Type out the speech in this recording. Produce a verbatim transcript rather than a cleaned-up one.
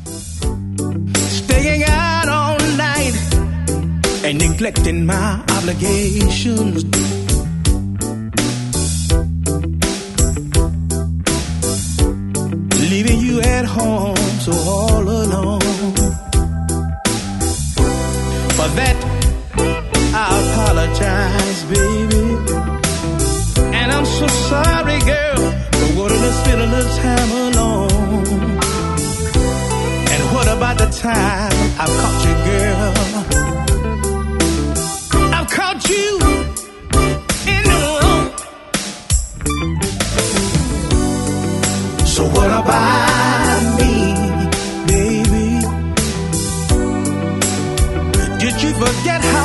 staying out all night and neglecting my obligations. Leaving you at home so all alone. For that I apologize, baby. And I'm so sorry, girl, for wanting to spend a little time alone. And what about the time I've caught you, girl? I've caught you in the wrong. So what about me, baby? Did you forget how